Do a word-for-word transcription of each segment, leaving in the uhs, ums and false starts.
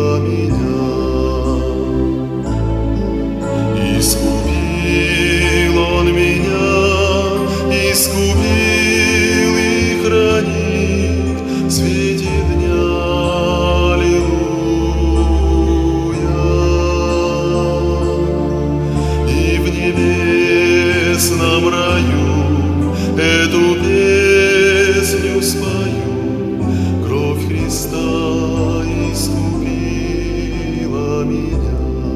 меня. Искупил Он меня, искупил и хранит в свете дня. Аллилуйя. И в небесном раю эту песню спою. Кровь Христа искупила меня.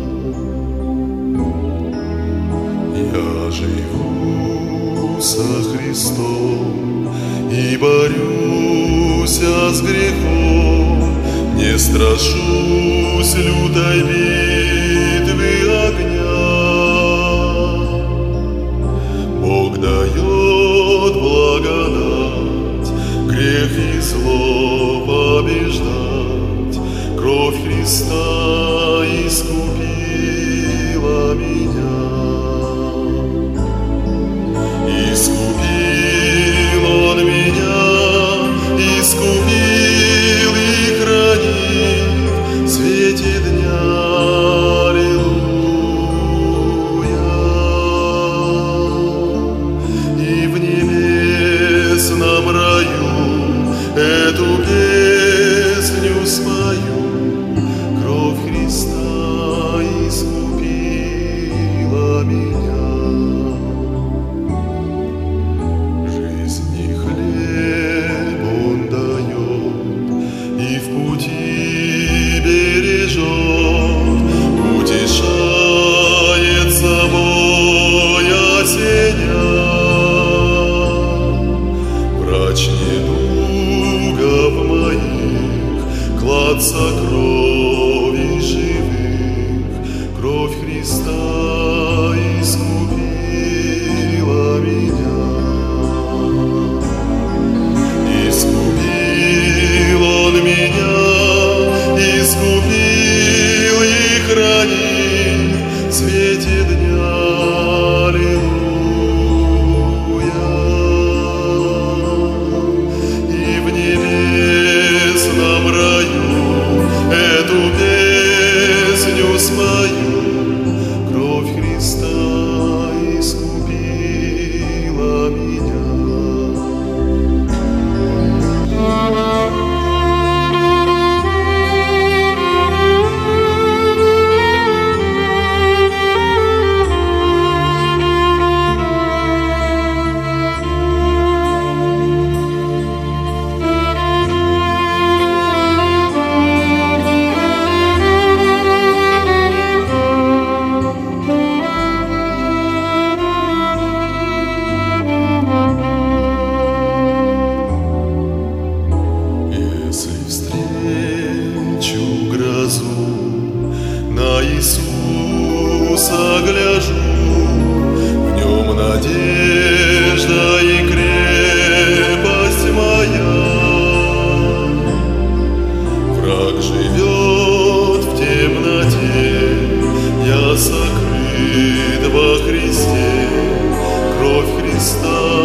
Я живу со Христом и борюсь с грехом, не страшусь лютой битвы огня. Бог дает благодать, грех и зло побеждать. Кровь Христа искупила меня. Искупил Он меня, искупил и хранит в свете дня. Аллилуйя. И в небесном раю эту песню спою. Кровь Христа искупила меня. Жизни хлеб Он дает и в пути бережет, утешает собой осенян. Врач недугов моих, клад сокровищ живых. Кровь Христа искупила меня. Искупил Он меня, искупил и хранит в свете дня. Аллилуйя. И в небесном раю эту песню спою. Кровь Христа искупила меня. Если встречу грозу, на Иисуса гляжу, в Нем надежда и крепость моя. Враг живет в темноте, я сокрыт во Христе. Кровь Христа